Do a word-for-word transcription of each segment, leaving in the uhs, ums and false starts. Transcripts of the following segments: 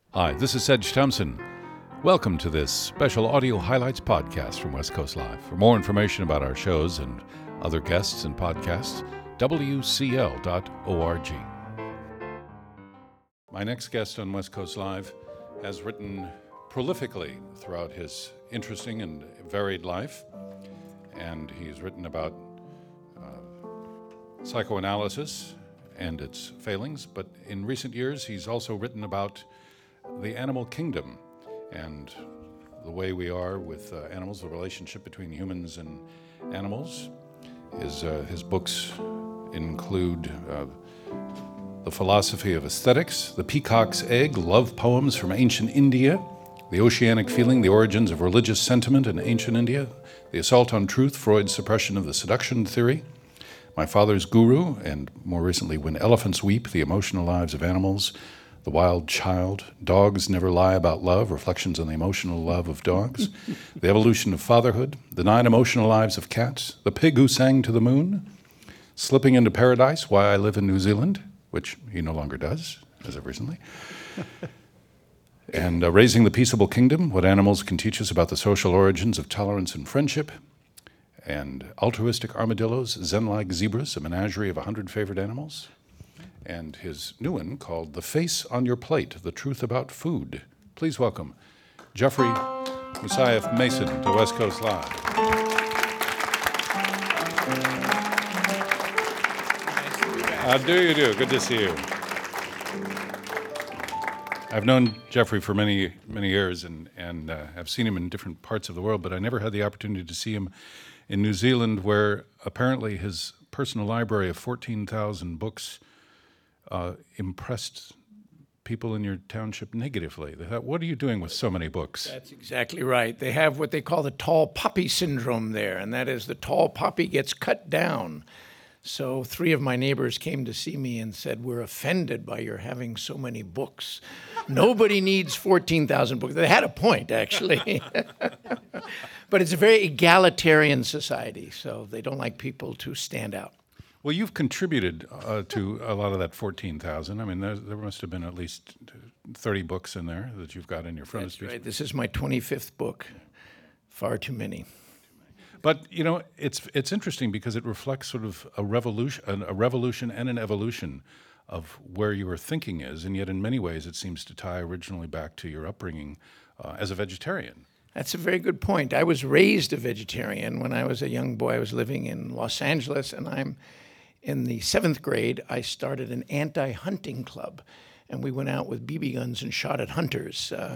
Hi, this is Sedge Thompson. Welcome to this special audio highlights podcast from West Coast Live. For more information about our shows and other guests and podcasts, w c l dot org. My next guest on West Coast Live has written prolifically throughout his interesting and varied life, and he's written about uh, psychoanalysis and its failings, but in recent years he's also written about the animal kingdom and the way we are with uh, animals, the relationship between humans and animals. His, uh, his books include uh, The Philosophy of Aesthetics, The Peacock's Egg, Love Poems from Ancient India, The Oceanic Feeling, The Origins of Religious Sentiment in Ancient India, The Assault on Truth, Freud's Suppression of the Seduction Theory, My Father's Guru, and more recently, When Elephants Weep, The Emotional Lives of Animals, The Wild Child, Dogs Never Lie About Love, Reflections on the Emotional Love of Dogs, The Evolution of Fatherhood, The Nine Emotional Lives of Cats, The Pig Who Sang to the Moon, Slipping into Paradise, Why I Live in New Zealand, which he no longer does, as of recently, and uh, Raising the Peaceable Kingdom, What Animals Can Teach Us About the Social Origins of Tolerance and Friendship, and Altruistic Armadillos, Zen-like Zebras, A Menagerie of a Hundred Favorite Animals, and his new one called The Face on Your Plate, The Truth About Food. Please welcome Jeffrey Moussaieff Mason to West Coast Live. How do you do? Good to see you. I've known Jeffrey for many, many years, and, and uh, I've seen him in different parts of the world, but I never had the opportunity to see him in New Zealand, where apparently his personal library of fourteen thousand books uh, impressed people in your township negatively. They thought, what are you doing with so many books? That's exactly right. They have what they call the tall poppy syndrome there, and that is the tall poppy gets cut down. So three of my neighbors came to see me and said, we're offended by your having so many books. Nobody needs fourteen thousand books. They had a point, actually. But it's a very egalitarian society, so they don't like people to stand out. Well, you've contributed uh, to a lot of that fourteen thousand. I mean, there, there must have been at least thirty books in there that you've got in your frontispiece. That's right. This is my twenty-fifth book. Far too many. But, you know, it's it's interesting because it reflects sort of a revolution, a revolution and an evolution of where your thinking is, and yet in many ways it seems to tie originally back to your upbringing uh, as a vegetarian. That's a very good point. I was raised a vegetarian. When I was a young boy, I was living in Los Angeles, and I'm in the seventh grade, I started an anti-hunting club, and we went out with B B guns and shot at hunters. Uh,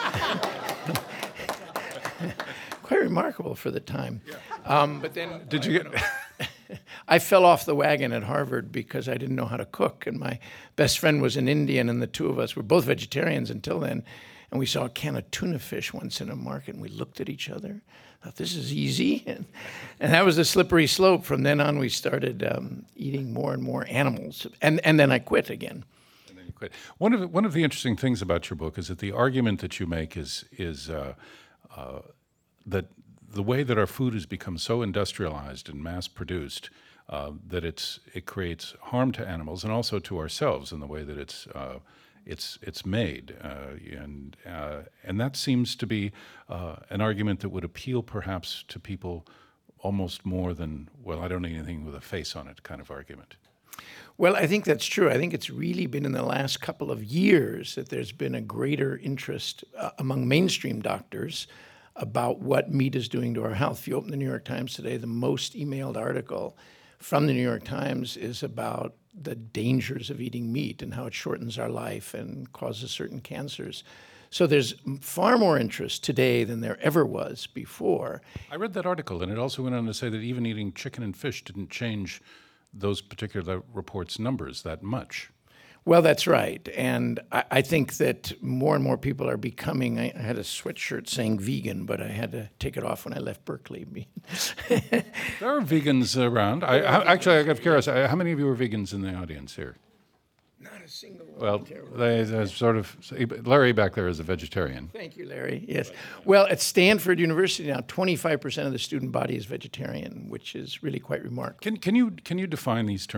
quite remarkable for the time. Um, but then, did you get? I fell off the wagon at Harvard because I didn't know how to cook, and my best friend was an Indian, and the two of us were both vegetarians until then. And we saw a can of tuna fish once in a market, and we looked at each other, thought, this is easy. And, and that was the slippery slope. From then on, we started um, eating more and more animals. And, and then I quit again. And then you quit. One of, the, one of the interesting things about your book is that the argument that you make is, is uh, uh, that the way that our food has become so industrialized and mass-produced uh, that it's, it creates harm to animals and also to ourselves in the way that it's uh, It's it's made, uh, and uh, and that seems to be uh, an argument that would appeal perhaps to people almost more than, well, I don't need anything with a face on it kind of argument. Well, I think that's true. I think it's really been in the last couple of years that there's been a greater interest uh, among mainstream doctors about what meat is doing to our health. If you open the New York Times today, the most emailed article from the New York Times is about the dangers of eating meat and how it shortens our life and causes certain cancers. So there's far more interest today than there ever was before. I read that article, and it also went on to say that even eating chicken and fish didn't change those particular reports' numbers that much. Well, that's right. And I, I think that more and more people are becoming, I, I had a sweatshirt saying vegan, but I had to take it off when I left Berkeley. There are vegans around. I, I, actually, I got curious, how many of you are vegans in the audience here? Not a single one. Well, they, they sort of, Larry back there is a vegetarian. Thank you, Larry. Yes. Well, at Stanford University now, twenty-five percent of the student body is vegetarian, which is really quite remarkable. Can can you can you define these terms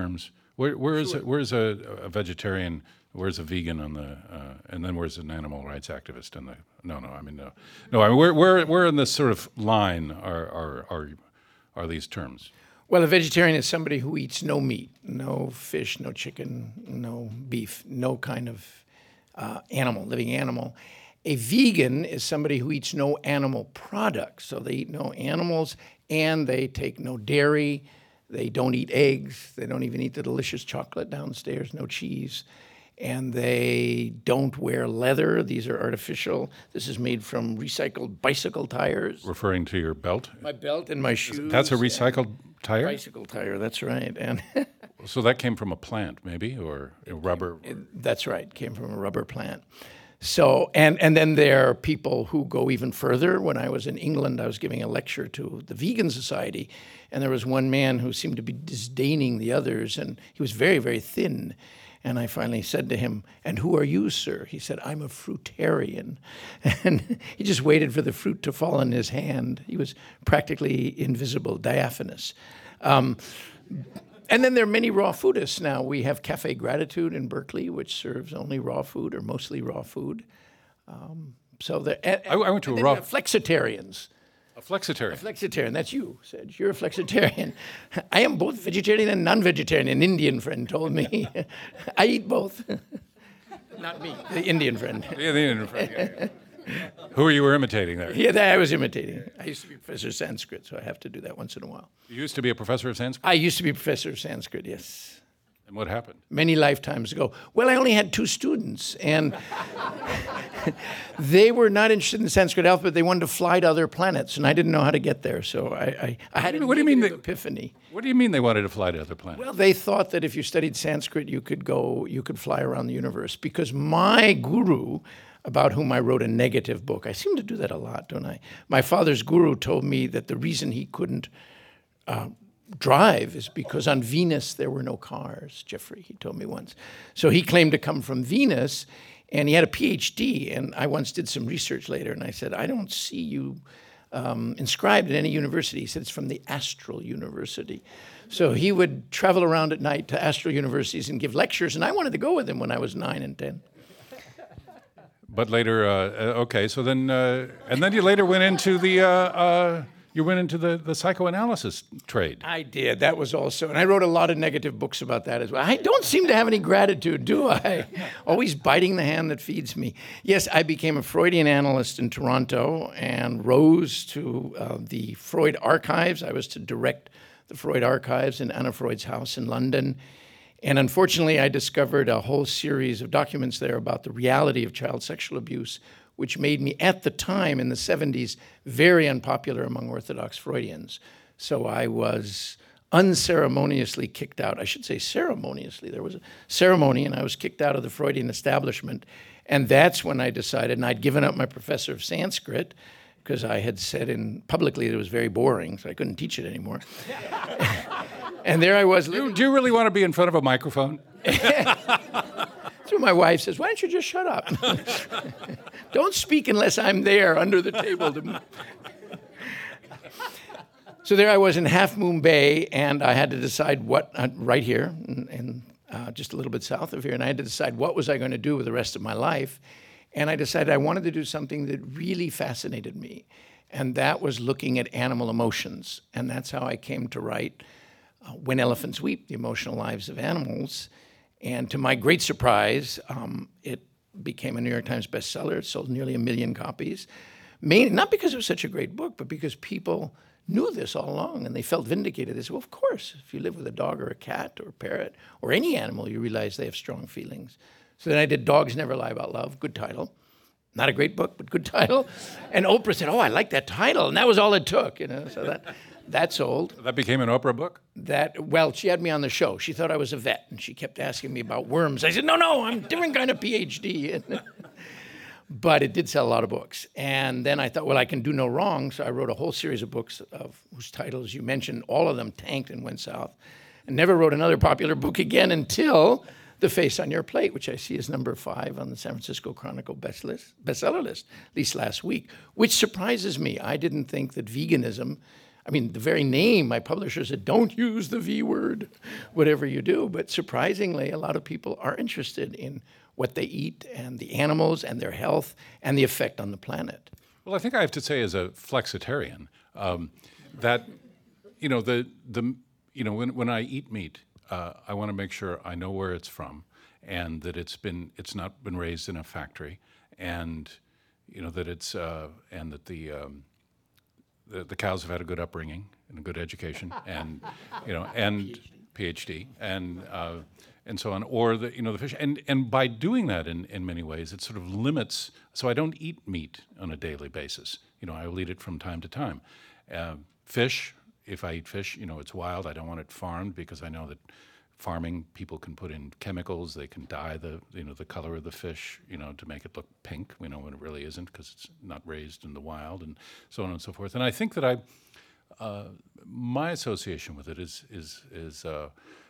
Where, where is it, where's a, a vegetarian? Where's a vegan on the? Uh, and then where's an animal rights activist in the? No, no. I mean, no, no. I mean, where, where, where in this sort of line are are are, are these terms? Well, a vegetarian is somebody who eats no meat, no fish, no chicken, no beef, no kind of uh, animal, living animal. A vegan is somebody who eats no animal products. So they eat no animals and they take no dairy. They don't eat eggs. They don't even eat the delicious chocolate downstairs, no cheese. And they don't wear leather. These are artificial. This is made from recycled bicycle tires. Referring to your belt? My belt and my shoes. That's a recycled tire? Bicycle tire, that's right. And so that came from a plant, maybe, or a rubber? It, that's right, came from a rubber plant. So, and, and then there are people who go even further. When I was in England, I was giving a lecture to the Vegan Society, and there was one man who seemed to be disdaining the others, and he was very, very thin. And I finally said to him, "And who are you, sir?" He said, "I'm a fruitarian." And he just waited for the fruit to fall in his hand. He was practically invisible, diaphanous. Um, and then there are many raw foodists now. We have Cafe Gratitude in Berkeley, which serves only raw food or mostly raw food. Um, so there, and, I, I went to and a then raw... you have flexitarians. A flexitarian. A flexitarian, that's you, Sedge. You're a flexitarian. I am both vegetarian and non-vegetarian, an Indian friend told me. I eat both. Not me, the Indian friend. Yeah, the Indian friend. Yeah, yeah. Who you were imitating there? Yeah, that I was imitating. I used to be professor of Sanskrit, so I have to do that once in a while. You used to be a professor of Sanskrit? I used to be professor of Sanskrit, yes. And what happened? Many lifetimes ago. Well, I only had two students, and they were not interested in the Sanskrit alphabet. They wanted to fly to other planets, and I didn't know how to get there, so I, I, I had a What do you mean they- epiphany. What do you mean they wanted to fly to other planets? Well, they thought that if you studied Sanskrit, you could go, you could fly around the universe. Because my guru, about whom I wrote a negative book, I seem to do that a lot, don't I? My father's guru told me that the reason he couldn't uh, drive is because on Venus there were no cars, Jeffrey, he told me once. So he claimed to come from Venus, and he had a P H D, and I once did some research later, and I said, "I don't see you um, inscribed in any university." He said, "It's from the Astral University." So he would travel around at night to astral universities and give lectures, and I wanted to go with him when I was nine and ten. But later, uh, okay, so then, uh, and then you later went into the, uh, uh, you went into the, the psychoanalysis trade. I did. That was also, and I wrote a lot of negative books about that as well. I don't seem to have any gratitude, do I? Always biting the hand that feeds me. Yes, I became a Freudian analyst in Toronto and rose to uh, the Freud archives. I was to direct the Freud archives in Anna Freud's house in London. And unfortunately, I discovered a whole series of documents there about the reality of child sexual abuse, which made me, at the time in the seventies, very unpopular among Orthodox Freudians. So I was unceremoniously kicked out. I should say ceremoniously. There was a ceremony, and I was kicked out of the Freudian establishment. And that's when I decided, and I'd given up my professor of Sanskrit, because I had said in publicly that it was very boring, so I couldn't teach it anymore. And there I was. Do you, do you really want to be in front of a microphone? So my wife says, "Why don't you just shut up? Don't speak unless I'm there under the table." To... So there I was in Half Moon Bay, and I had to decide what, uh, right here, and, and uh, just a little bit south of here, and I had to decide what was I going to do with the rest of my life. And I decided I wanted to do something that really fascinated me, and that was looking at animal emotions. And that's how I came to write uh, When Elephants Weep, The Emotional Lives of Animals. And to my great surprise, um, it became a New York Times bestseller. It sold nearly a million copies, mainly not because it was such a great book, but because people knew this all along, and they felt vindicated. They said, "Well, of course, if you live with a dog or a cat or a parrot or any animal, you realize they have strong feelings." So then I did Dogs Never Lie About Love, good title. Not a great book, but good title. And Oprah said, "Oh, I like that title." And that was all it took, you know, so that that sold. That became an Oprah book? That, well, she had me on the show. She thought I was a vet, and she kept asking me about worms. I said, no, no, I'm a different kind of P H D. But it did sell a lot of books. And then I thought, well, I can do no wrong, so I wrote a whole series of books of whose titles you mentioned. All of them tanked and went south. And never wrote another popular book again until The Face on Your Plate, which I see is number five on the San Francisco Chronicle best list, bestseller list, at least last week, which surprises me. I didn't think that veganism, I mean, the very name, my publisher said, don't use the V word, whatever you do. But surprisingly, a lot of people are interested in what they eat and the animals and their health and the effect on the planet. Well, I think I have to say, as a flexitarian, um, that you know the the you know when when I eat meat, uh, I want to make sure I know where it's from, and that it's been it's not been raised in a factory, and you know that it's uh, and that the, um, the the cows have had a good upbringing and a good education, and you know and PhD and. Uh, and so on, or the you know the fish, and and by doing that in, in many ways, it sort of limits. So I don't eat meat on a daily basis. You know, I will eat it from time to time. Uh, fish, if I eat fish, you know, it's wild. I don't want it farmed because I know that farming people can put in chemicals. They can dye the you know the color of the fish, you know, to make it look pink. We know when it really isn't because it's not raised in the wild, and so on and so forth. And I think that I, uh, my association with it is is is. Uh,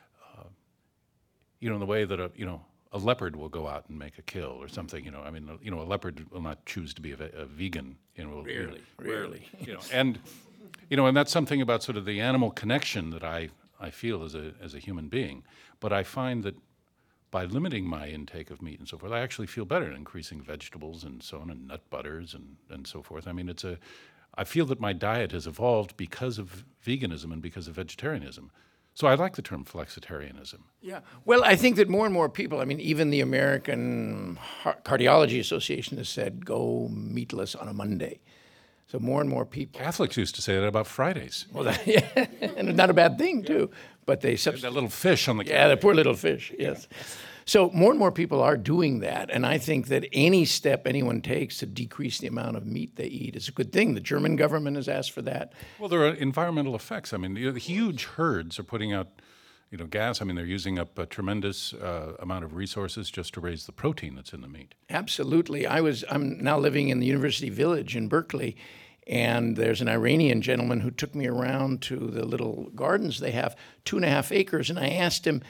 You know, in the way that a you know a leopard will go out and make a kill or something. You know, I mean, you know, a leopard will not choose to be a, ve- a vegan. You know, Rarely, you know, rarely. You know, and you know, and that's something about sort of the animal connection that I I feel as a as a human being. But I find that by limiting my intake of meat and so forth, I actually feel better, increasing vegetables and so on, and nut butters and and so forth. I mean, it's a I feel that my diet has evolved because of veganism and because of vegetarianism. So I like the term flexitarianism. Yeah. Well, I think that more and more people, I mean, even the American Heart- Cardiology Association has said, go meatless on a Monday. So more and more people. Catholics used to say that about Fridays. Well, that, yeah, and it's not a bad thing, too. But they substitute. That little fish on the Yeah, the poor little fish, yes. So more and more people are doing that, and I think that any step anyone takes to decrease the amount of meat they eat is a good thing. The German government has asked for that. Well, there are environmental effects. I mean, you know, the huge herds are putting out, you know, gas. I mean, they're using up a tremendous uh, amount of resources just to raise the protein that's in the meat. Absolutely. I was. I'm now living in the University Village in Berkeley, and there's an Iranian gentleman who took me around to the little gardens they have, two and a half acres, and I asked him.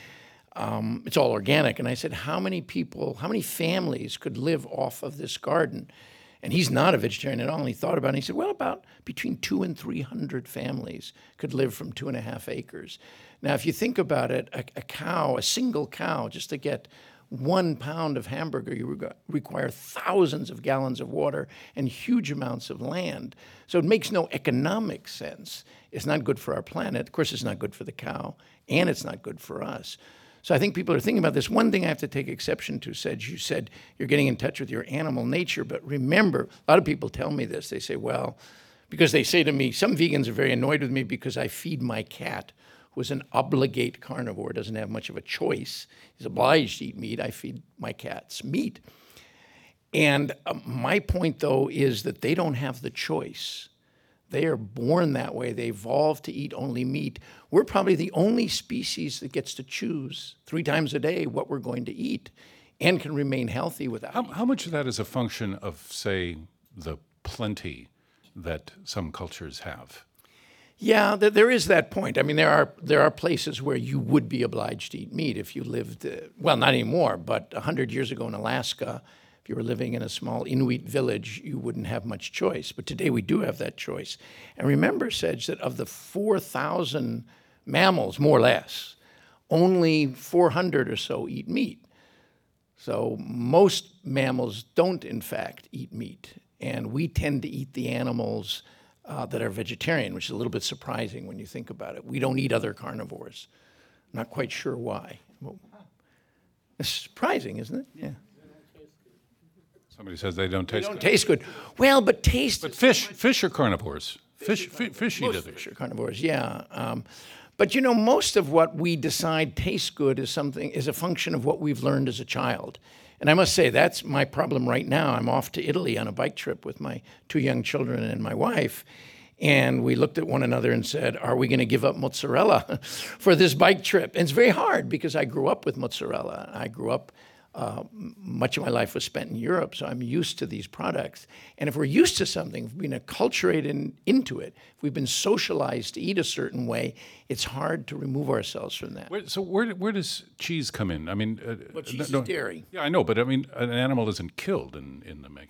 Um, it's all organic. And I said, how many people, how many families could live off of this garden? And he's not a vegetarian at all. And he thought about it. And he said, well, about between two and three hundred families could live from two and a half acres. Now, if you think about it, a, a cow, a single cow, just to get one pound of hamburger, you re- require thousands of gallons of water and huge amounts of land. So it makes no economic sense. It's not good for our planet. Of course, it's not good for the cow, and it's not good for us. So I think people are thinking about this. One thing I have to take exception to, said you said you're getting in touch with your animal nature, but remember, a lot of people tell me this. They say, well, because they say to me, some vegans are very annoyed with me because I feed my cat, who is an obligate carnivore, doesn't have much of a choice. He's obliged to eat meat. I feed my cats meat. And uh, my point, though, is that they don't have the choice. They are born that way. They evolved to eat only meat. We're probably the only species that gets to choose three times a day what we're going to eat and can remain healthy without How, eating. how much of that is a function of, say, the plenty that some cultures have? Yeah, there, there is that point. I mean, there are there are places where you would be obliged to eat meat if you lived, uh, well, not anymore, but one hundred years ago in Alaska, if you were living in a small Inuit village, you wouldn't have much choice. But today we do have that choice. And remember, Sedge, that of the four thousand mammals, more or less, only four hundred or so eat meat. So most mammals don't, in fact, eat meat. And we tend to eat the animals uh, that are vegetarian, which is a little bit surprising when you think about it. We don't eat other carnivores. Not quite sure why. Well, it's surprising, isn't it? Yeah. Somebody says they don't They taste don't good. taste good. Well, but taste. But fish, fish are carnivores. Fish, fish, fish eat Most other. fish are carnivores, yeah. Um, but you know, most of what we decide tastes good is something is a function of what we've learned as a child. And I must say that's my problem right now. I'm off to Italy on a bike trip with my two young children and my wife. And we looked at one another and said, are we going to give up mozzarella for this bike trip? And it's very hard because I grew up with mozzarella. I grew up, uh, much of my life was spent in Europe, so I'm used to these products. And if we're used to something, if we've been acculturated in, into it, if we've been socialized to eat a certain way, it's hard to remove ourselves from that. Where, so where where does cheese come in? I mean, uh, Well, cheese no- is dairy. Yeah, I know, but I mean, an animal isn't killed in, in the making of it.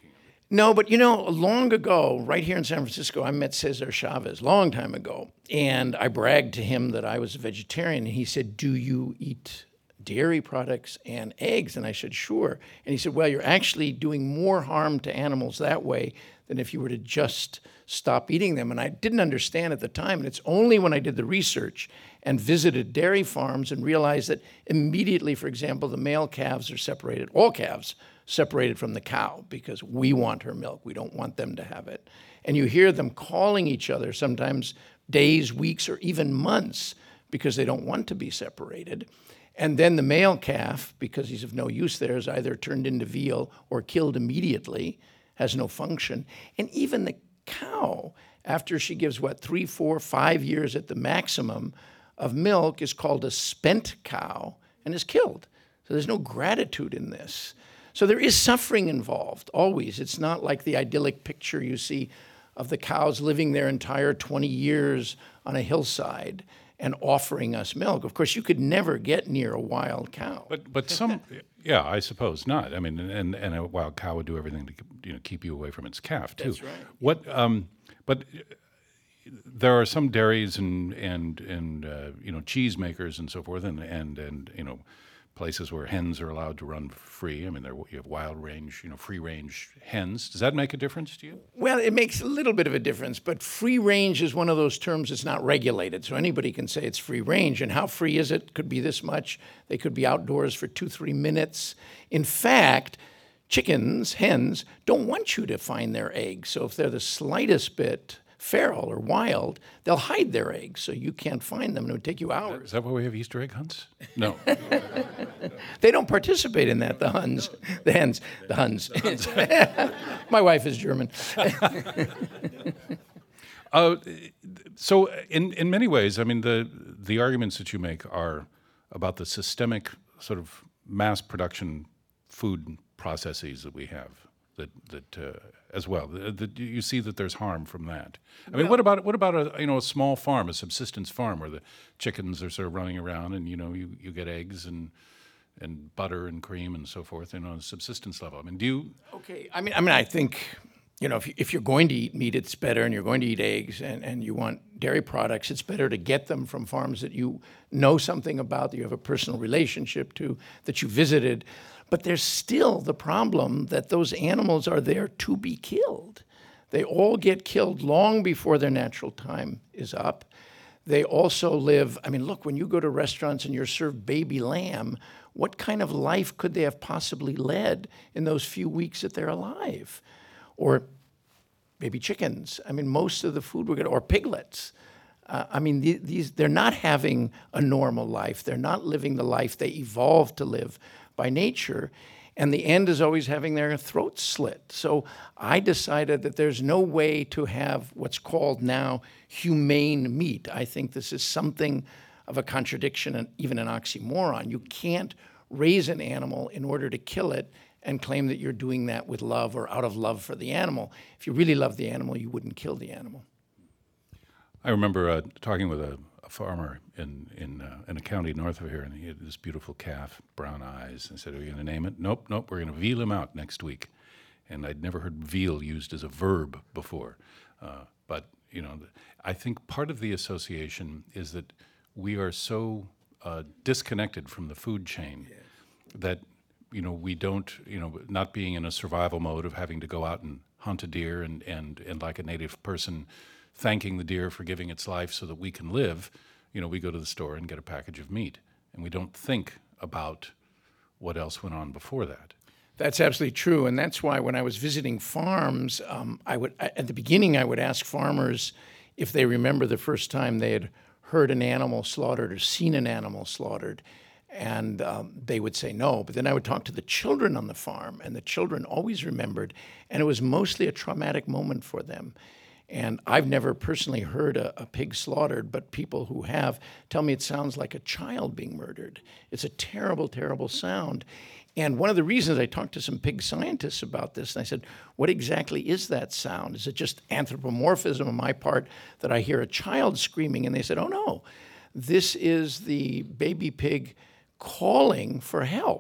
No, but you know, long ago, right here in San Francisco, I met Cesar Chavez, long time ago, and I bragged to him that I was a vegetarian, and he said, "Do you eat dairy products and eggs?" And I said, "Sure." And he said, "Well, you're actually doing more harm to animals that way than if you were to just stop eating them." And I didn't understand at the time, and it's only when I did the research and visited dairy farms and realized that immediately, for example, the male calves are separated, all calves separated from the cow, because we want her milk. We don't want them to have it. And you hear them calling each other sometimes days, weeks, or even months because they don't want to be separated. And then the male calf, because he's of no use there, is either turned into veal or killed immediately, has no function. And even the cow, after she gives, what, three, four, five years at the maximum of milk, is called a spent cow and is killed. So there's no gratitude in this. So there is suffering involved, always. It's not like the idyllic picture you see of the cows living their entire twenty years on a hillside and offering us milk. Of course, you could never get near a wild cow. But but some, yeah, I suppose not. I mean, and and a wild cow would do everything to, you know, keep you away from its calf too. That's right. What? Um, but there are some dairies and and and uh, you know, cheese makers and so forth, and and and you know, places where hens are allowed to run free. I mean, there you have wild range, you know, free range hens. Does that make a difference to you? Well, it makes a little bit of a difference, but free range is one of those terms that's not regulated. So anybody can say it's free range. And how free is it? Could be this much. They could be outdoors for two, three minutes. In fact, chickens, hens, don't want you to find their eggs. So if they're the slightest bit feral or wild, they'll hide their eggs so you can't find them. It would take you hours. Is that why we have Easter egg hunts? No. They don't participate in that, the Huns, the hens, the Huns. My wife is German. uh, so in, in many ways, I mean, the, the arguments that you make are about the systemic sort of mass production food processes that we have. That that uh, as well. That you see that there's harm from that. I mean, Well, what about what about a you know a small farm, a subsistence farm, where the chickens are sort of running around and you know you, you get eggs and and butter and cream and so forth, and on a subsistence level. I mean, do you? Okay, I mean, I mean, I think, you know, if, you- if you're going to eat meat, it's better, and you're going to eat eggs, and, and you want dairy products, it's better to get them from farms that you know something about, that you have a personal relationship to, that you visited. But there's still the problem that those animals are there to be killed. They all get killed long before their natural time is up. They also live, I mean, look, when you go to restaurants and you're served baby lamb, what kind of life could they have possibly led in those few weeks that they're alive? Or baby chickens. I mean, most of the food we're going to, or piglets. Uh, I mean, the, these, they're not having a normal life. They're not living the life they evolved to live by nature. And the end is always having their throats slit. So I decided that there's no way to have what's called now humane meat. I think this is something of a contradiction and even an oxymoron. You can't raise an animal in order to kill it and claim that you're doing that with love or out of love for the animal. If you really love the animal, you wouldn't kill the animal. I remember uh, talking with a, a farmer in in, uh, in a county north of here, and he had this beautiful calf, brown eyes. And I said, "Are you going to name it?" "Nope, nope. We're going to veal him out next week." And I'd never heard veal used as a verb before. Uh, but you know, I think part of the association is that we are so uh, disconnected from the food chain yes. that you know we don't, you know, not being in a survival mode of having to go out and hunt a deer and and and like a native person, thanking the deer for giving its life so that we can live, you know, we go to the store and get a package of meat. And we don't think about what else went on before that. That's absolutely true. And that's why when I was visiting farms, um, I would, at the beginning, I would ask farmers if they remember the first time they had heard an animal slaughtered or seen an animal slaughtered. And um, they would say no. But then I would talk to the children on the farm, and the children always remembered. And it was mostly a traumatic moment for them. And I've never personally heard a, a pig slaughtered, but people who have tell me it sounds like a child being murdered. It's a terrible, terrible sound. And one of the reasons I talked to some pig scientists about this, and I said, what exactly is that sound? Is it just anthropomorphism on my part that I hear a child screaming? And they said, oh no, this is the baby pig calling for help.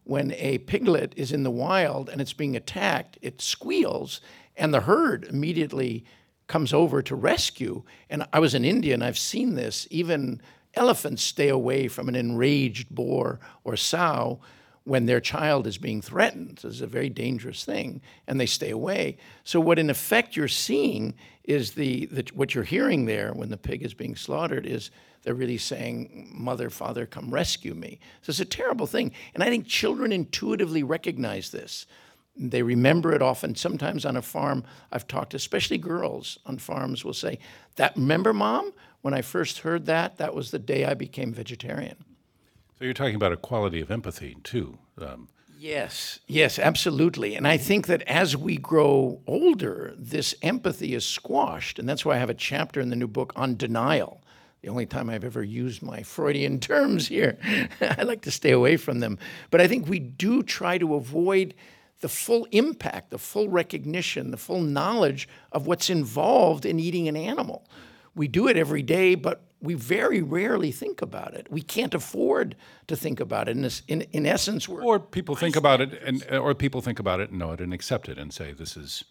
when a piglet is in the wild and it's being attacked, it squeals, and the herd immediately comes over to rescue. And I was in India, and I've seen this. Even elephants stay away from an enraged boar or sow when their child is being threatened. This is a very dangerous thing, and they stay away. So what in effect you're seeing is the, the what you're hearing there when the pig is being slaughtered is they're really saying, mother, father, come rescue me. So it's a terrible thing. And I think children intuitively recognize this. They remember it often. Sometimes on a farm, I've talked, especially girls on farms will say, "That remember, Mom, when I first heard that, that was the day I became vegetarian." So you're talking about a quality of empathy, too. Um, Yes, yes, absolutely. And I think that as we grow older, this empathy is squashed. And that's why I have a chapter in the new book on denial. The only time I've ever used my Freudian terms here. I like to stay away from them. But I think we do try to avoid the full impact, the full recognition, the full knowledge of what's involved in eating an animal. We do it every day, but we very rarely think about it. We can't afford to think about it. In, this, in, in essence, we're... or people think about it, and or people think about it and know it and accept it and say, this is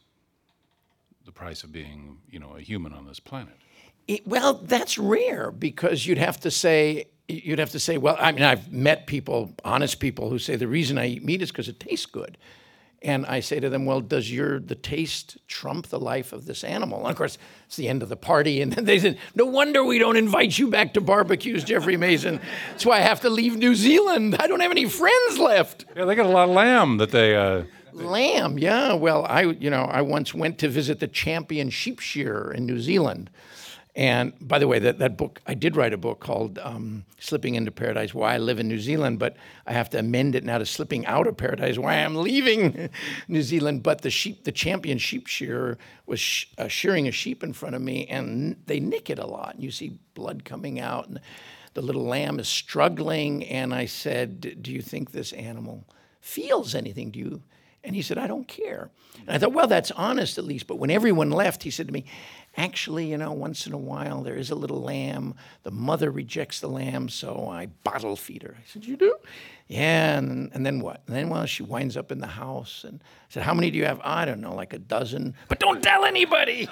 the price of being, you know, a human on this planet. It, well, that's rare, because you'd have to say, you'd have to say, well, I mean, I've met people, honest people, who say the reason I eat meat is because it tastes good. And I say to them, well, does your the taste trump the life of this animal? And of course, it's the end of the party. And they said, no wonder we don't invite you back to barbecues, Jeffrey Mason. That's why I have to leave New Zealand. I don't have any friends left. Yeah, they got a lot of lamb that they... Uh, Lamb, yeah. Well, I, you know, I once went to visit the champion sheep shearer in New Zealand. And by the way, that, that book, I did write a book called um, Slipping into Paradise, Why I Live in New Zealand, but I have to amend it now to Slipping Out of Paradise, Why I'm Leaving New Zealand. But the sheep, the champion sheep shearer was sh- uh, shearing a sheep in front of me, and they nick it a lot. And you see blood coming out, and the little lamb is struggling. And I said, do you think this animal feels anything? Do you? And he said, I don't care. And I thought, well, that's honest at least. But when everyone left, he said to me, actually, you know, once in a while there is a little lamb. The mother rejects the lamb, so I bottle feed her. I said, you do? Yeah, and, and then what? And then, well, she winds up in the house. And I said, how many do you have? I don't know, like a dozen. But don't tell anybody.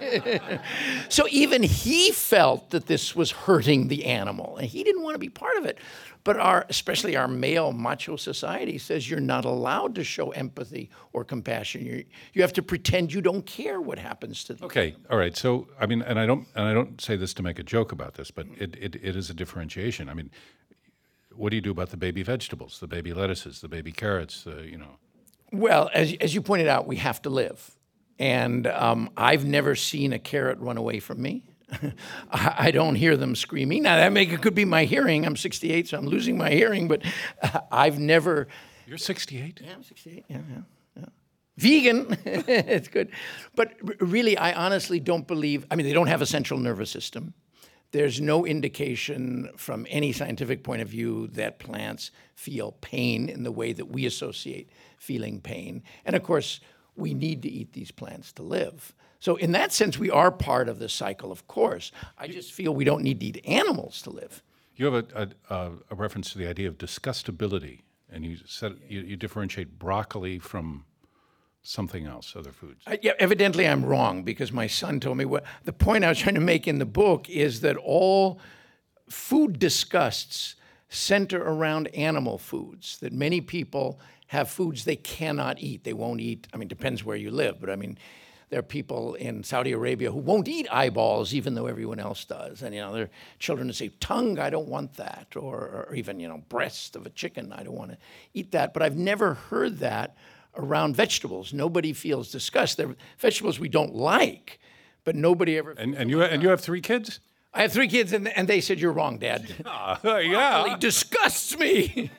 So even he felt that this was hurting the animal, and he didn't want to be part of it. But our, especially our male macho society says you're not allowed to show empathy or compassion. You you have to pretend you don't care what happens to them. Okay, all right. So I mean, and I don't and I don't say this to make a joke about this, but it, it, it is a differentiation. I mean, what do you do about the baby vegetables, the baby lettuces, the baby carrots? The, you know. Well, as as you pointed out, we have to live, and um, I've never seen a carrot run away from me. I don't hear them screaming. Now, that may, it could be my hearing. I'm sixty-eight, so I'm losing my hearing, but uh, I've never... You're sixty-eight? Yeah, I'm sixty-eight, yeah, yeah. yeah. Vegan, it's good. But r- really, I honestly don't believe... I mean, they don't have a central nervous system. There's no indication from any scientific point of view that plants feel pain in the way that we associate feeling pain. And of course, we need to eat these plants to live. So in that sense, we are part of the cycle, of course. I just feel we don't need to eat animals to live. You have a, a, a reference to the idea of disgustability, and you said you, you differentiate broccoli from something else, other foods. Uh, yeah, evidently I'm wrong, because my son told me what the point I was trying to make in the book is that all food disgusts center around animal foods, that many people have foods they cannot eat. They won't eat, I mean, depends where you live, but I mean, there are people in Saudi Arabia who won't eat eyeballs even though everyone else does. And, you know, there are children who say, tongue, I don't want that. Or, or even, you know, breast of a chicken, I don't want to eat that. But I've never heard that around vegetables. Nobody feels disgust. There are vegetables we don't like, but nobody ever... And, and, you, and you have three kids? I have three kids, and, and they said, you're wrong, Dad. Uh, yeah. It disgusts me.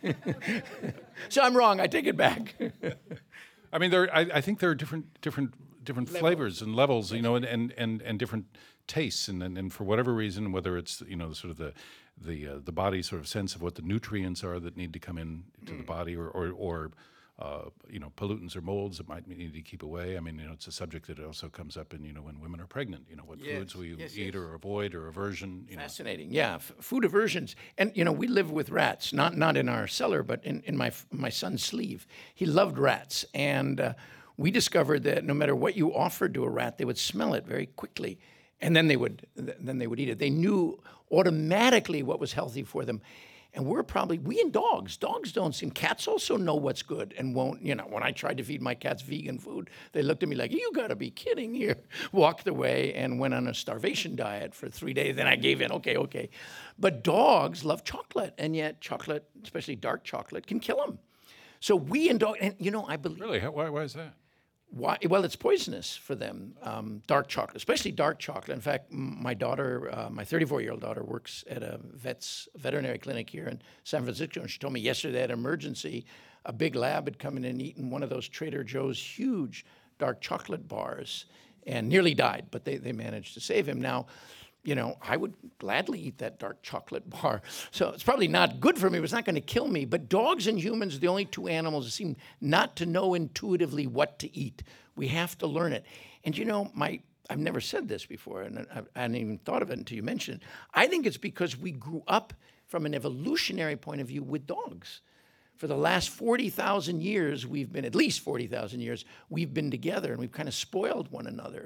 So I'm wrong. I take it back. I mean, there. I, I think there are different different... different levels. Flavors and levels, you know, and, and, and, and different tastes, and, and and for whatever reason, whether it's, you know, sort of the the uh, the body's sort of sense of what the nutrients are that need to come in to mm. the body, or or, or uh, you know, pollutants or molds that might need to keep away. I mean, you know, it's a subject that also comes up in, you know, when women are pregnant, you know, what Yes, foods we yes, eat yes. or avoid or aversion, you know. Fascinating, yeah. F- food aversions, and you know, we live with rats, not not in our cellar, but in, in my f- my son's sleeve. He loved rats, and uh, we discovered that no matter what you offered to a rat, they would smell it very quickly, and then they would th- then they would eat it. They knew automatically what was healthy for them. And we're probably, we and dogs, dogs don't seem, cats also know what's good and won't, you know, when I tried to feed my cats vegan food, they looked at me like, you gotta be kidding here. Walked away and went on a starvation diet for three days. Then I gave in, okay, okay. But dogs love chocolate, and yet chocolate, especially dark chocolate, can kill them. So we and dogs, and you know, I believe, Really? How, why, why is that? why? Well, it's poisonous for them, um, dark chocolate, especially dark chocolate. In fact, m- my daughter, uh, my thirty-four-year-old daughter, works at a vet's veterinary clinic here in San Francisco, and she told me yesterday at an emergency, a big lab had come in and eaten one of those Trader Joe's huge dark chocolate bars and nearly died, but they, they managed to save him. Now, you know, I would gladly eat that dark chocolate bar. So it's probably not good for me, but it's not going to kill me. But dogs and humans are the only two animals that seem not to know intuitively what to eat. We have to learn it. And you know, my I've never said this before, and I, I hadn't even thought of it until you mentioned it. I think it's because we grew up from an evolutionary point of view with dogs. For the last forty thousand years, we've been, at least forty thousand years, we've been together, and we've kind of spoiled one another.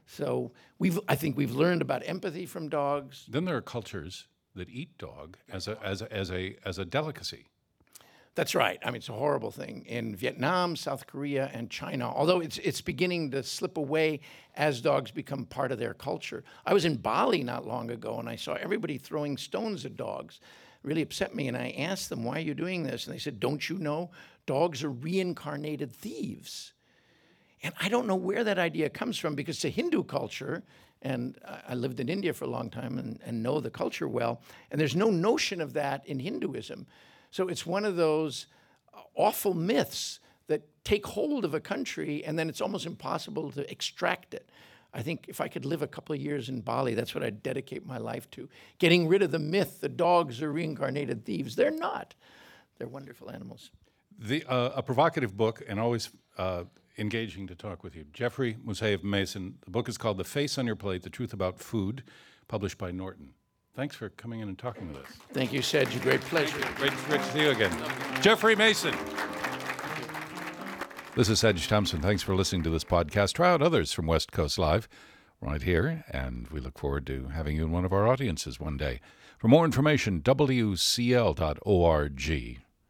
So we've, I think we've learned about empathy from dogs. Then there are cultures that eat dog as a, as a, as a, as a delicacy. That's right. I mean, it's a horrible thing in Vietnam, South Korea, and China, although it's, it's beginning to slip away as dogs become part of their culture. I was in Bali not long ago, and I saw everybody throwing stones at dogs. It really upset me, and I asked them, why are you doing this? And they said, don't you know, dogs are reincarnated thieves. And I don't know where that idea comes from, because the Hindu culture, and I lived in India for a long time and, and know the culture well, and there's no notion of that in Hinduism. So it's one of those awful myths that take hold of a country, and then it's almost impossible to extract it. I think if I could live a couple of years in Bali, that's what I'd dedicate my life to. Getting rid of the myth that dogs are reincarnated thieves. They're not. They're wonderful animals. The, uh, a provocative book, and always uh, engaging to talk with you. Jeffrey Moussaieff Mason. The book is called The Face on Your Plate, The Truth About Food, published by Norton. Thanks for coming in and talking with us. Thank you, Sedge. Great pleasure. Great, great to see you again. Jeffrey Mason. This is Sedge Thompson. Thanks for listening to this podcast. Try out others from West Coast Live right here, and we look forward to having you in one of our audiences one day. For more information, W C L dot org.